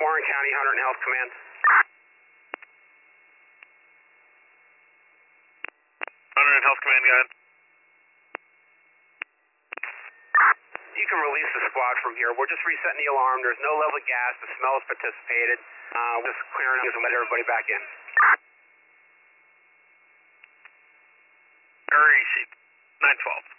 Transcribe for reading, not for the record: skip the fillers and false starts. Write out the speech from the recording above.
Warren County, Hunter and Health Command. Hunter and Health Command, go ahead. You can release the squad from here. We're just resetting the alarm. There's no level of gas. The smell is participated. We're just clearing up and let everybody back in. Error EC 912.